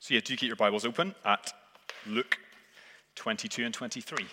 So yeah, do keep your Bibles open at Luke 22 and 23.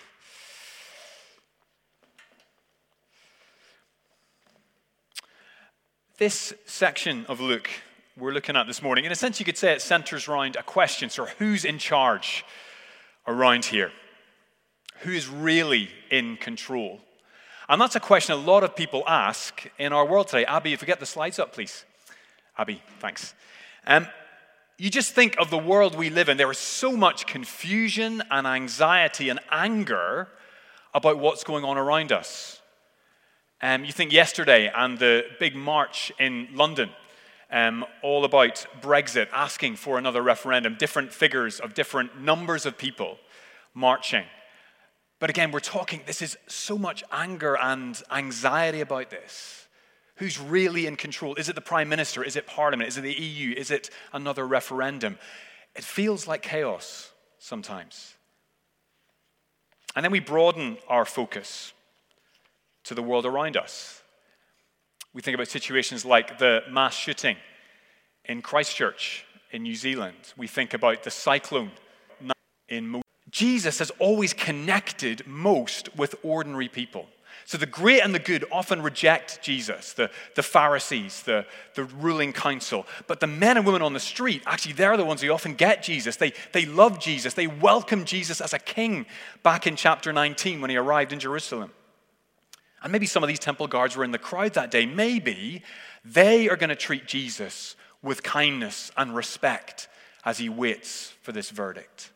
This section of Luke we're looking at this morning, in a sense you could say it centers around a question, so who's in charge around here? Who is really in control? And that's a question a lot of people ask in our world today. Abby, if we get the slides up, please. Abby, thanks. You just think of the world we live in. There is so much confusion and anxiety and anger about what's going on around us. You think yesterday and the big march in London, all about Brexit, asking for another referendum, different figures of different numbers of people marching. But again, we're talking, this is so much anger and anxiety about this. Who's really in control? Is it the Prime Minister? Is it Parliament? Is it the EU? Is it another referendum? It feels like chaos sometimes. And then we broaden our focus to the world around us. We think about situations like the mass shooting in Christchurch in New Zealand. We think about the cyclone in Jesus has always connected most with ordinary people. So the great and the good often reject Jesus, the Pharisees, the ruling council. But the men and women on the street, actually, they're the ones who often get Jesus. They love Jesus. They welcome Jesus as a king back in chapter 19 when he arrived in Jerusalem. And maybe some of these temple guards were in the crowd that day. Maybe they are going to treat Jesus with kindness and respect as he waits for this verdict.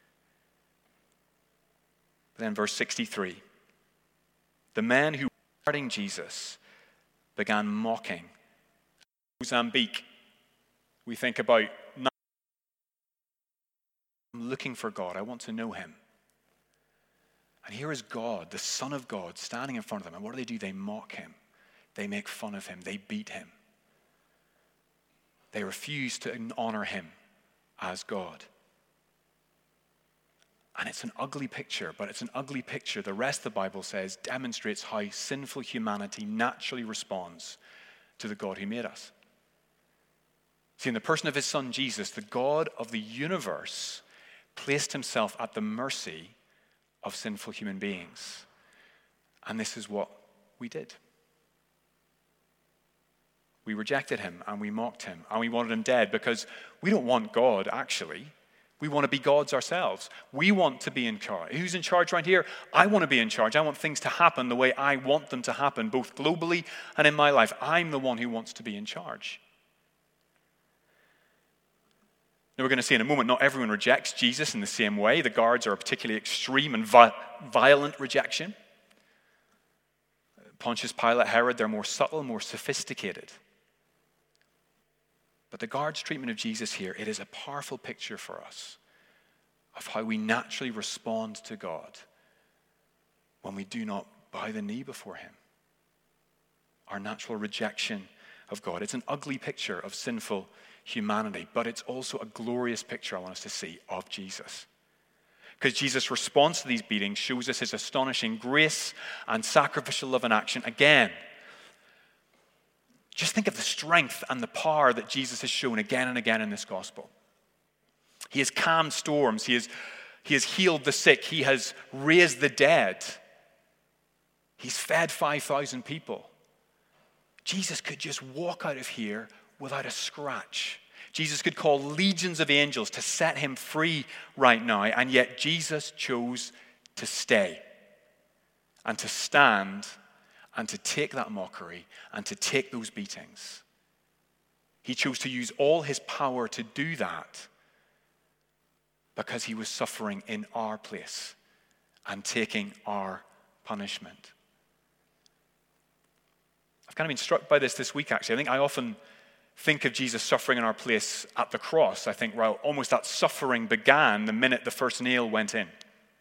But then verse 63. The men who were guarding Jesus began mocking. Mozambique, we think about, I'm looking for God. I want to know him. And here is God, the Son of God, standing in front of them. And what do? They mock him. They make fun of him. They beat him. They refuse to honor him as God. And it's an ugly picture, but it's an ugly picture, the rest of the Bible says, demonstrates how sinful humanity naturally responds to the God who made us. See, in the person of his son Jesus, the God of the universe placed himself at the mercy of sinful human beings. And this is what we did. We rejected him and we mocked him and we wanted him dead because we don't want God, actually. We want to be gods ourselves. We want to be in charge. Who's in charge around here? I want to be in charge. I want things to happen the way I want them to happen, both globally and in my life. I'm the one who wants to be in charge. Now we're going to see in a moment, not everyone rejects Jesus in the same way. The guards are a particularly extreme and violent rejection. Pontius Pilate, Herod, they're more subtle, more sophisticated. But the guards' treatment of Jesus here, it is a powerful picture for us of how we naturally respond to God when we do not bow the knee before him. Our natural rejection of God. It's an ugly picture of sinful humanity, but it's also a glorious picture I want us to see of Jesus. Because Jesus' response to these beatings shows us his astonishing grace and sacrificial love in action again. Just think of the strength and the power that Jesus has shown again and again in this gospel. He has calmed storms. He has healed the sick. He has raised the dead. He's fed 5,000 people. Jesus could just walk out of here without a scratch. Jesus could call legions of angels to set him free right now, and yet Jesus chose to stay and to stand and to take that mockery and to take those beatings. He chose to use all his power to do that because he was suffering in our place and taking our punishment. I've kind of been struck by this week, actually. I think I often think of Jesus suffering in our place at the cross. I think, well, almost that suffering began the minute the first nail went in.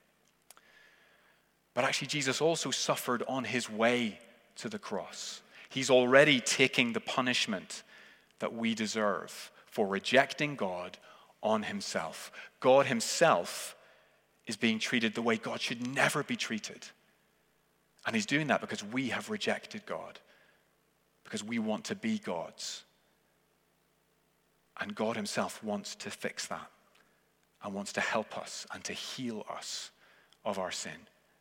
But actually, Jesus also suffered on his way to the cross. He's already taking the punishment that we deserve for rejecting God on himself. God himself is being treated the way God should never be treated. And he's doing that because we have rejected God, because we want to be gods. And God himself wants to fix that and wants to help us and to heal us of our sin.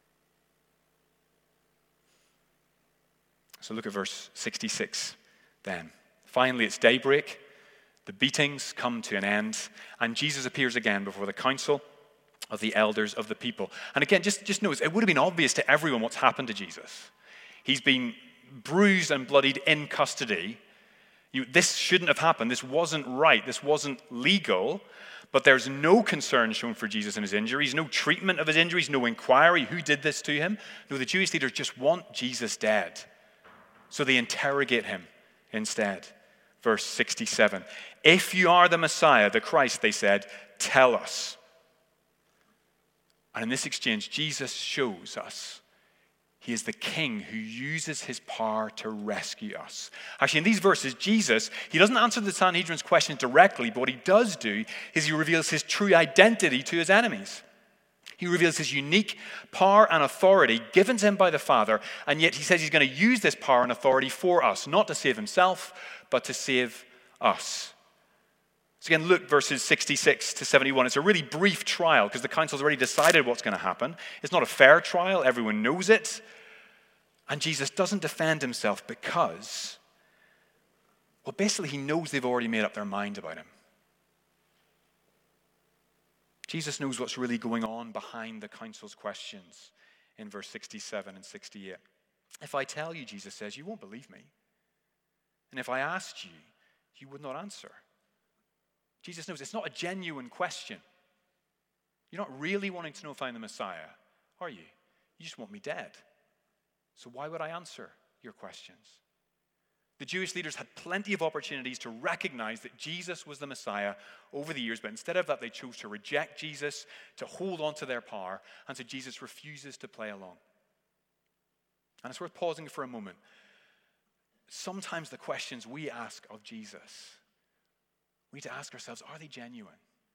So look at verse 66 then. Finally, it's daybreak. The beatings come to an end, and Jesus appears again before the council of the elders of the people. And again, just notice, it would have been obvious to everyone what's happened to Jesus. He's been bruised and bloodied in custody. This shouldn't have happened. This wasn't right. This wasn't legal. But there's no concern shown for Jesus in his injuries, no treatment of his injuries, no inquiry. Who did this to him? No, the Jewish leaders just want Jesus dead. So they interrogate him instead. Verse 67. If you are the Messiah, the Christ, they said, tell us. And in this exchange, Jesus shows us he is the king who uses his power to rescue us. Actually, in these verses, Jesus, he doesn't answer the Sanhedrin's question directly, but what he does do is he reveals his true identity to his enemies. He reveals his unique power and authority given to him by the Father, and yet he says he's going to use this power and authority for us, not to save himself, but to save us. So again, look, verses 66 to 71. It's a really brief trial because the council's already decided what's going to happen. It's not a fair trial. Everyone knows it. And Jesus doesn't defend himself because, well, basically he knows they've already made up their mind about him. Jesus knows what's really going on behind the council's questions in verse 67 and 68. If I tell you, Jesus says, you won't believe me. And if I asked you, you would not answer. Jesus knows it's not a genuine question. You're not really wanting to know if I'm the Messiah, are you? You just want me dead. So why would I answer your questions? The Jewish leaders had plenty of opportunities to recognize that Jesus was the Messiah over the years, but instead of that, they chose to reject Jesus, to hold on to their power, and so Jesus refuses to play along. And it's worth pausing for a moment. Sometimes the questions we ask of Jesus, we need to ask ourselves, are they genuine?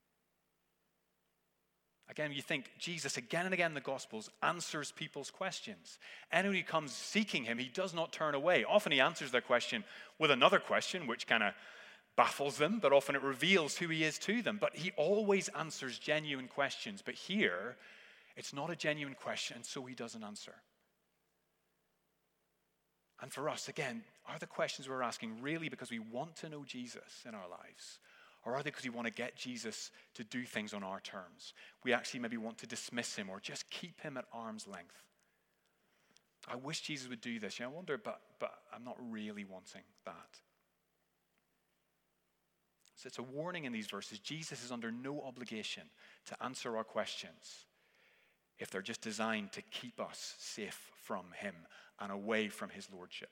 Again, you think Jesus, again and again in the Gospels, answers people's questions. Anyone who comes seeking him, he does not turn away. Often he answers their question with another question, which kind of baffles them, but often it reveals who he is to them. But he always answers genuine questions. But here, it's not a genuine question, and so he doesn't answer. And for us, again, are the questions we're asking really because we want to know Jesus in our lives? Or are they because we want to get Jesus to do things on our terms? We actually maybe want to dismiss him or just keep him at arm's length. I wish Jesus would do this. I wonder, but I'm not really wanting that. So it's a warning in these verses. Jesus is under no obligation to answer our questions if they're just designed to keep us safe from him and away from his lordship.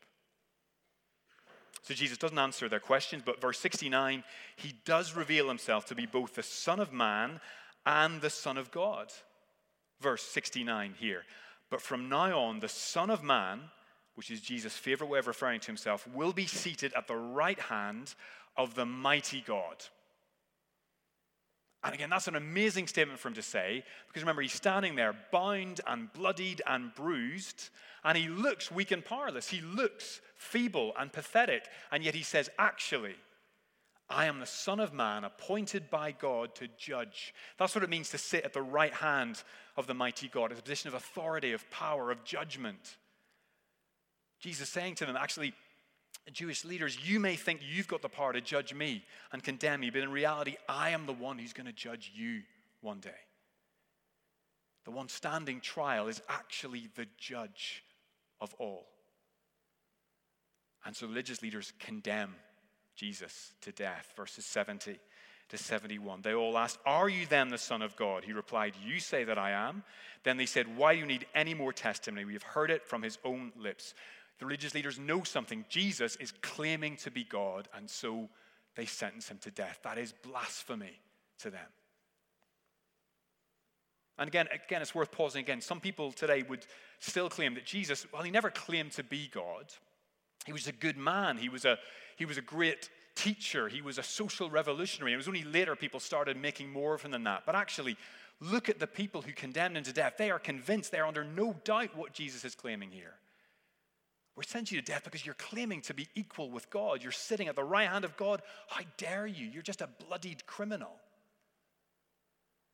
So Jesus doesn't answer their questions, but verse 69, he does reveal himself to be both the Son of Man and the Son of God. Verse 69 here. But from now on, the Son of Man, which is Jesus' favorite way of referring to himself, will be seated at the right hand of the mighty God. And again, that's an amazing statement for him to say, because remember, he's standing there bound and bloodied and bruised, and he looks weak and powerless. He looks feeble and pathetic, and yet he says, actually, I am the Son of Man, appointed by God to judge. That's what it means to sit at the right hand of the mighty God, as a position of authority, of power, of judgment. Jesus saying to them, actually, Jewish leaders, you may think you've got the power to judge me and condemn me, but in reality, I am the one who's going to judge you one day. The one standing trial is actually the judge of all. And so religious leaders condemn Jesus to death, verses 70 to 71. They all asked, are you then the Son of God? He replied, you say that I am. Then they said, why do you need any more testimony? We have heard it from his own lips. The religious leaders know something. Jesus is claiming to be God, and so they sentence him to death. That is blasphemy to them. And again, it's worth pausing again. Some people today would still claim that Jesus, well, he never claimed to be God. He was a good man. He was a great teacher. He was a social revolutionary. It was only later people started making more of him than that. But actually, look at the people who condemned him to death. They are convinced. They are under no doubt what Jesus is claiming here. We're sentencing you to death because you're claiming to be equal with God. You're sitting at the right hand of God. How dare you? You're just a bloodied criminal.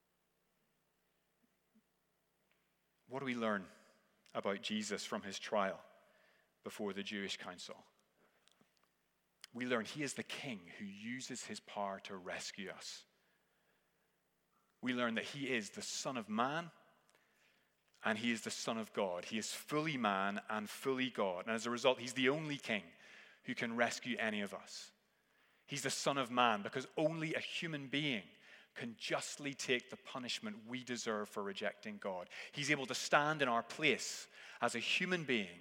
What do we learn about Jesus from his trial before the Jewish council? We learn he is the king who uses his power to rescue us. We learn that he is the Son of Man and he is the Son of God. He is fully man and fully God. And as a result, he's the only king who can rescue any of us. He's the Son of Man because only a human being can justly take the punishment we deserve for rejecting God. He's able to stand in our place as a human being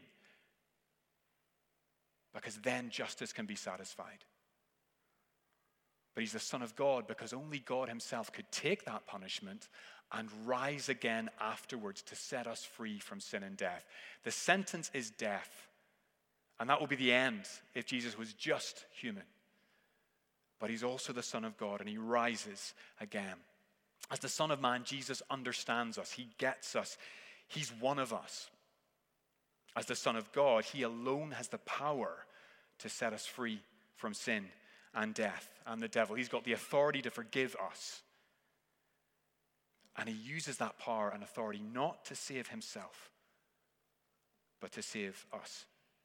because then justice can be satisfied. But he's the Son of God because only God himself could take that punishment and rise again afterwards to set us free from sin and death. The sentence is death, and that will be the end if Jesus was just human. But he's also the Son of God, and he rises again. As the Son of Man, Jesus understands us. He gets us. He's one of us. As the Son of God, he alone has the power to set us free from sin and death and the devil. He's got the authority to forgive us. And he uses that power and authority not to save himself, but to save us.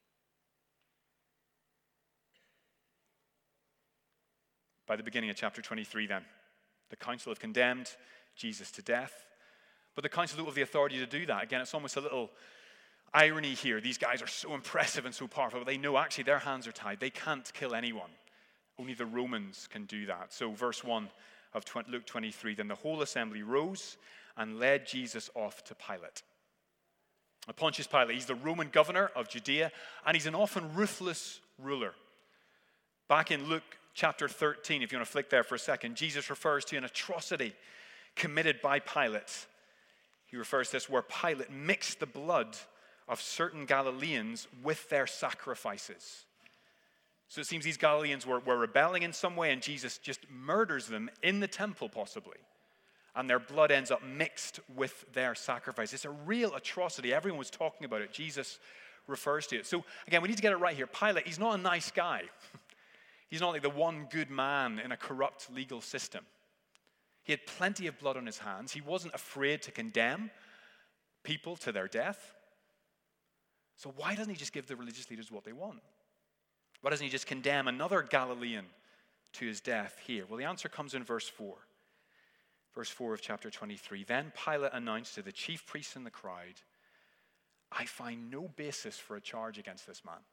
By the beginning of chapter 23 then, the council have condemned Jesus to death, but the council don't have the authority to do that. Again, it's almost a little irony here. These guys are so impressive and so powerful, but they know actually their hands are tied. They can't kill anyone. Only the Romans can do that. So verse 1 of Luke 23, then the whole assembly rose and led Jesus off to Pilate. Now, Pontius Pilate, he's the Roman governor of Judea, and he's an often ruthless ruler. Back in Luke chapter 13, if you want to flick there for a second, Jesus refers to an atrocity committed by Pilate. He refers to this where Pilate mixed the blood of certain Galileans with their sacrifices. So it seems these Galileans were rebelling in some way, and Jesus just murders them in the temple, possibly. And their blood ends up mixed with their sacrifice. It's a real atrocity. Everyone was talking about it. Jesus refers to it. So again, we need to get it right here. Pilate, he's not a nice guy. He's not like the one good man in a corrupt legal system. He had plenty of blood on his hands. He wasn't afraid to condemn people to their death. So why doesn't he just give the religious leaders what they want? Why doesn't he just condemn another Galilean to his death here? Well, the answer comes in verse 4. Verse 4 of chapter 23. Then Pilate announced to the chief priests and the crowd, I find no basis for a charge against this man.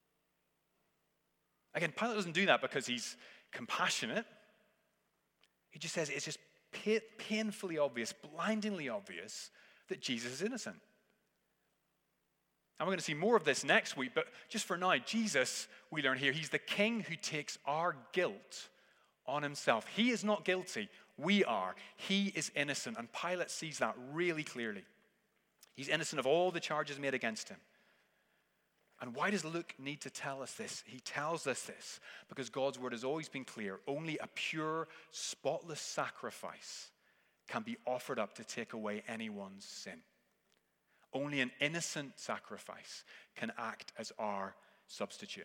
Again, Pilate doesn't do that because he's compassionate. He just says it's just painfully obvious, blindingly obvious that Jesus is innocent. And we're going to see more of this next week, but just for now, Jesus, we learn here, he's the king who takes our guilt on himself. He is not guilty. We are. He is innocent, and Pilate sees that really clearly. He's innocent of all the charges made against him. And why does Luke need to tell us this? He tells us this because God's word has always been clear. Only a pure, spotless sacrifice can be offered up to take away anyone's sin. Only an innocent sacrifice can act as our substitute.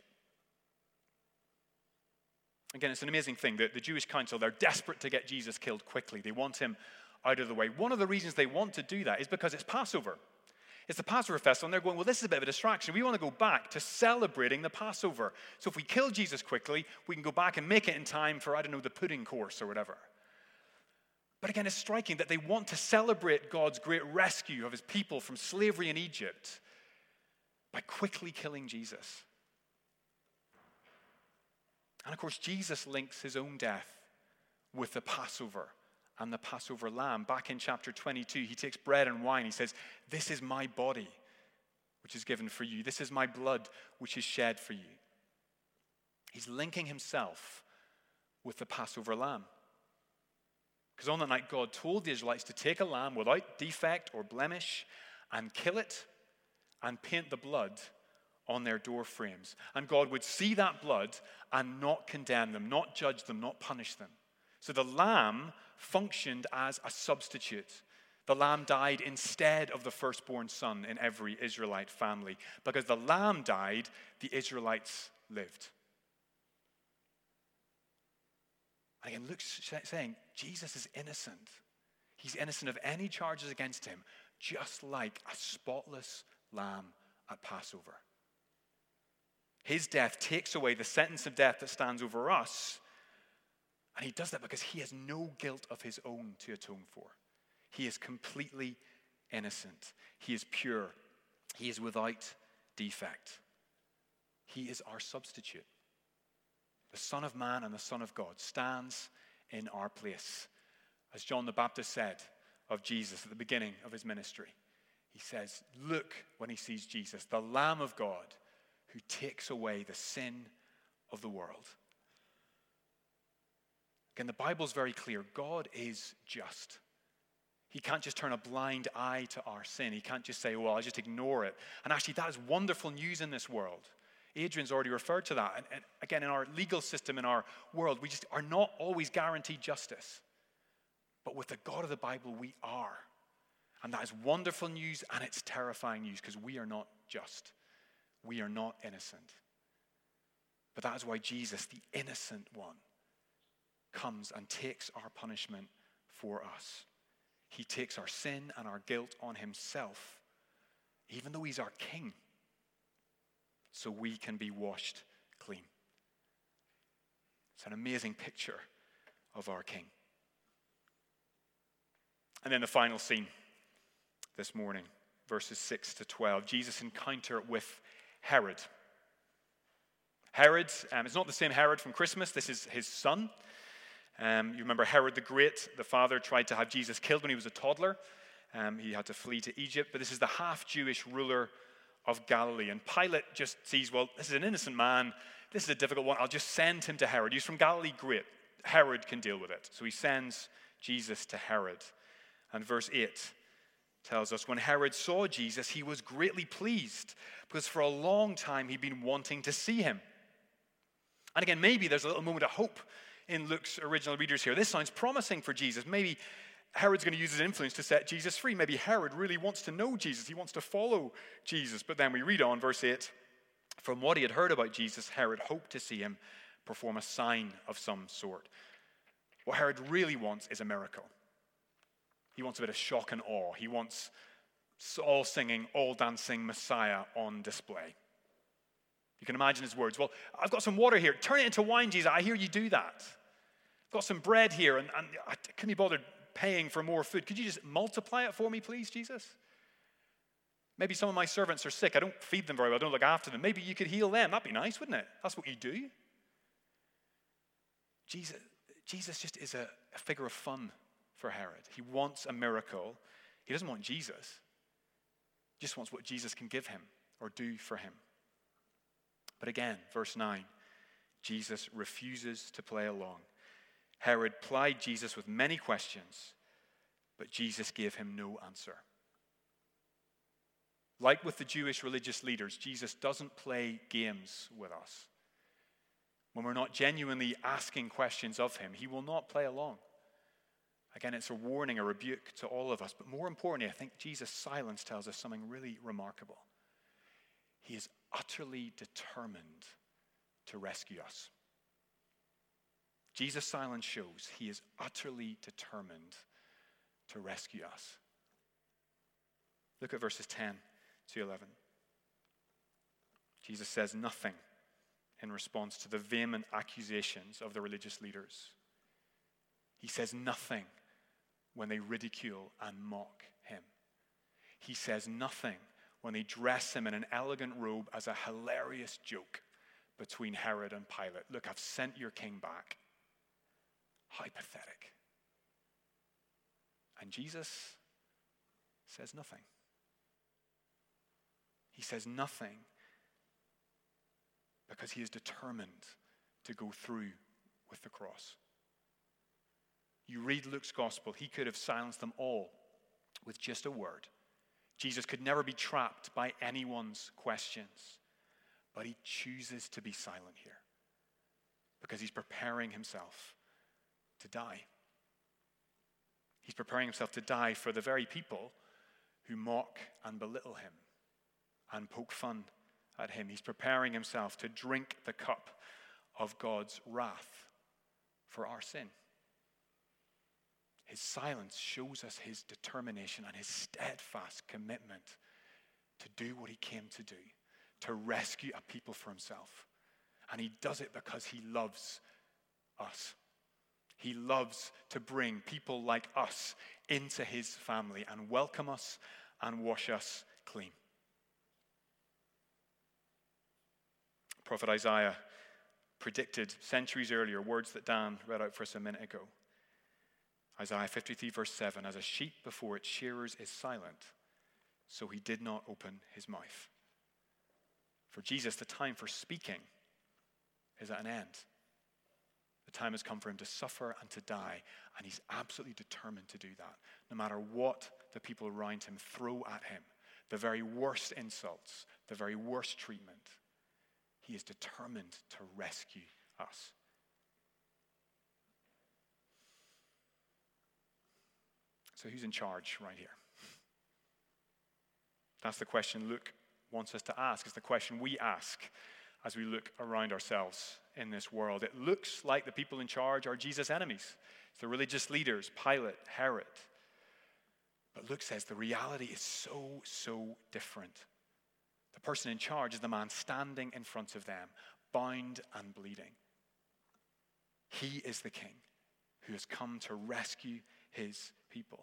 Again, it's an amazing thing that the Jewish council, they're desperate to get Jesus killed quickly. They want him out of the way. One of the reasons they want to do that is because it's Passover. It's the Passover festival, and they're going, well, this is a bit of a distraction. We want to go back to celebrating the Passover. So if we kill Jesus quickly, we can go back and make it in time for, the pudding course or whatever. But again, it's striking that they want to celebrate God's great rescue of his people from slavery in Egypt by quickly killing Jesus. And of course, Jesus links his own death with the Passover and the Passover lamb. Back in chapter 22, he takes bread and wine. He says, this is my body, which is given for you. This is my blood, which is shed for you. He's linking himself with the Passover lamb. Because on that night, God told the Israelites to take a lamb without defect or blemish and kill it and paint the blood on their door frames. And God would see that blood and not condemn them, not judge them, not punish them. So the lamb functioned as a substitute. The lamb died instead of the firstborn son in every Israelite family. Because the lamb died, the Israelites lived. And again, Luke's saying, Jesus is innocent. He's innocent of any charges against him, just like a spotless lamb at Passover. His death takes away the sentence of death that stands over us, and he does that because he has no guilt of his own to atone for. He is completely innocent. He is pure. He is without defect. He is our substitute. The Son of Man and the Son of God stands in our place. As John the Baptist said of Jesus at the beginning of his ministry, he says, look, when he sees Jesus, the Lamb of God who takes away the sin of the world. Again, the Bible's very clear. God is just. He can't just turn a blind eye to our sin. He can't just say, well, I'll just ignore it. And actually, that is wonderful news in this world. Adrian's already referred to that. And again, in our legal system, in our world, we just are not always guaranteed justice. But with the God of the Bible, we are. And that is wonderful news, and it's terrifying news, because we are not just. We are not innocent. But that is why Jesus, the innocent one, comes and takes our punishment for us. He takes our sin and our guilt on himself, even though he's our king, so we can be washed clean. It's an amazing picture of our king. And then the final scene this morning, verses 6 to 12, Jesus' encounter with Herod. Herod, it's not the same Herod from Christmas. This is his son. You remember Herod the Great, the father tried to have Jesus killed when he was a toddler. He had to flee to Egypt. But this is the half-Jewish ruler of Galilee. And Pilate just sees, well, this is an innocent man. This is a difficult one. I'll just send him to Herod. He's from Galilee, great. Herod can deal with it. So he sends Jesus to Herod. And verse 8 tells us, when Herod saw Jesus, he was greatly pleased, because for a long time he'd been wanting to see him. And again, maybe there's a little moment of hope in Luke's original readers here. This sounds promising for Jesus. Maybe Herod's going to use his influence to set Jesus free. Maybe Herod really wants to know Jesus. He wants to follow Jesus. But then we read on, verse 8, from what he had heard about Jesus, Herod hoped to see him perform a sign of some sort. What Herod really wants is a miracle. He wants a bit of shock and awe. He wants all singing, all dancing Messiah on display. You can imagine his words. Well, I've got some water here. Turn it into wine, Jesus. I hear you do that. I've got some bread here, and I couldn't be bothered paying for more food. Could you just multiply it for me, please, Jesus? Maybe some of my servants are sick. I don't feed them very well. I don't look after them. Maybe you could heal them. That'd be nice, wouldn't it? That's what you do. Jesus just is a figure of fun for Herod. He wants a miracle. He doesn't want Jesus. He just wants what Jesus can give him or do for him. But again, verse 9, Jesus refuses to play along. Herod plied Jesus with many questions, but Jesus gave him no answer. Like with the Jewish religious leaders, Jesus doesn't play games with us. When we're not genuinely asking questions of him, he will not play along. Again, it's a warning, a rebuke to all of us. But more importantly, I think Jesus' silence tells us something really remarkable. He is utterly determined to rescue us. Jesus' silence shows he is utterly determined to rescue us. Look at verses 10 to 11. Jesus says nothing in response to the vehement accusations of the religious leaders. He says nothing when they ridicule and mock him. He says nothing when they dress him in an elegant robe as a hilarious joke between Herod and Pilate. Look, I've sent your king back. How pathetic. And Jesus says nothing. He says nothing because he is determined to go through with the cross. You read Luke's gospel, he could have silenced them all with just a word. Jesus could never be trapped by anyone's questions, but he chooses to be silent here because he's preparing himself to die. He's preparing himself to die for the very people who mock and belittle him and poke fun at him. He's preparing himself to drink the cup of God's wrath for our sin. His silence shows us his determination and his steadfast commitment to do what he came to do, to rescue a people for himself. And he does it because he loves us. He loves to bring people like us into his family and welcome us and wash us clean. Prophet Isaiah predicted centuries earlier words that Dan read out for us a minute ago. Isaiah 53 verse 7, as a sheep before its shearers is silent, so he did not open his mouth. For Jesus, the time for speaking is at an end. The time has come for him to suffer and to die, and he's absolutely determined to do that, no matter what the people around him throw at him, the very worst insults, the very worst treatment. He is determined to rescue us. So who's in charge right here? That's the question Luke wants us to ask. It's the question we ask as we look around ourselves in this world. It looks like the people in charge are Jesus' enemies. It's the religious leaders, Pilate, Herod. But Luke says the reality is so different. The person in charge is the man standing in front of them, bound and bleeding. He is the king who has come to rescue his people.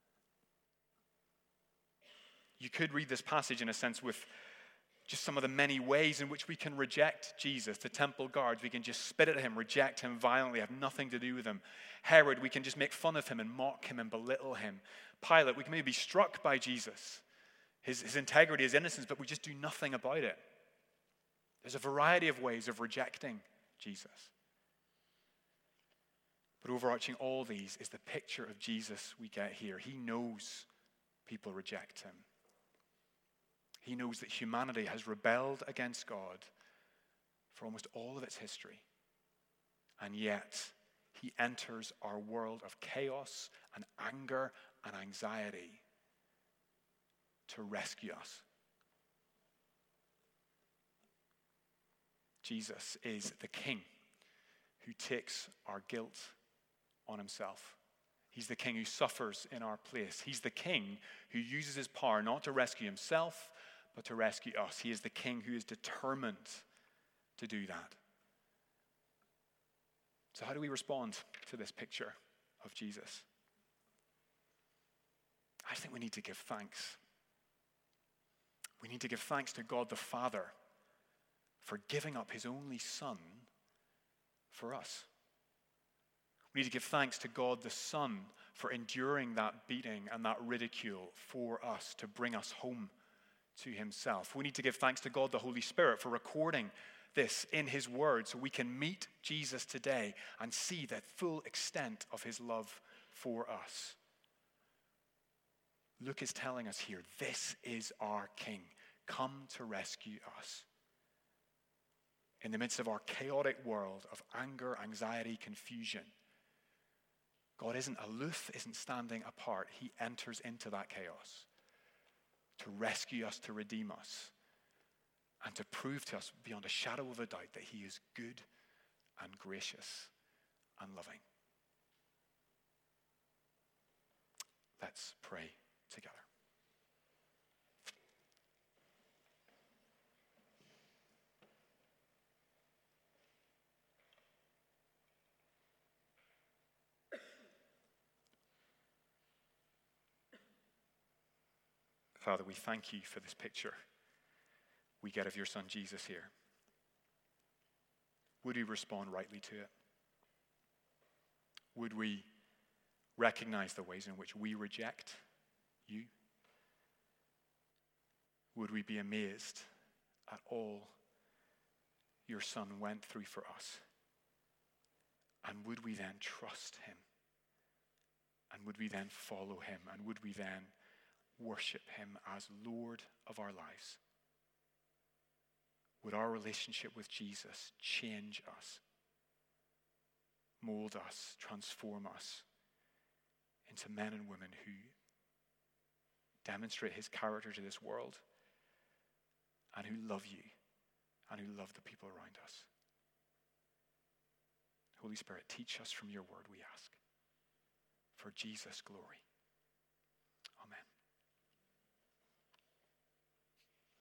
You could read this passage in a sense with just some of the many ways in which we can reject Jesus. The temple guards, we can just spit at him, reject him violently, have nothing to do with him. Herod, we can just make fun of him and mock him and belittle him. Pilate, we can maybe be struck by Jesus, his integrity, his innocence, but we just do nothing about it. There's a variety of ways of rejecting Jesus. But overarching all these is the picture of Jesus we get here. He knows people reject him. He knows that humanity has rebelled against God for almost all of its history. And yet, he enters our world of chaos and anger and anxiety to rescue us. Jesus is the king who takes our guilt on himself. He's the king who suffers in our place. He's the king who uses his power not to rescue himself, but to rescue us. He is the king who is determined to do that. So how do we respond to this picture of Jesus? I think we need to give thanks. We need to give thanks to God the Father for giving up his only Son for us. We need to give thanks to God the Son for enduring that beating and that ridicule for us to bring us home to himself. We need to give thanks to God the Holy Spirit for recording this in his word so we can meet Jesus today and see the full extent of his love for us. Luke is telling us here, this is our King, come to rescue us. In the midst of our chaotic world of anger, anxiety, confusion, God isn't aloof, isn't standing apart. He enters into that chaos to rescue us, to redeem us, and to prove to us beyond a shadow of a doubt that he is good and gracious and loving. Let's pray together. Father, we thank you for this picture we get of your Son Jesus here. Would we respond rightly to it? Would we recognize the ways in which we reject you? Would we be amazed at all your Son went through for us? And would we then trust him? And would we then follow him? And would we then worship him as Lord of our lives? Would our relationship with Jesus change us, mold us, transform us into men and women who demonstrate his character to this world and who love you and who love the people around us? Holy Spirit, teach us from your word, we ask. For for Jesus' glory.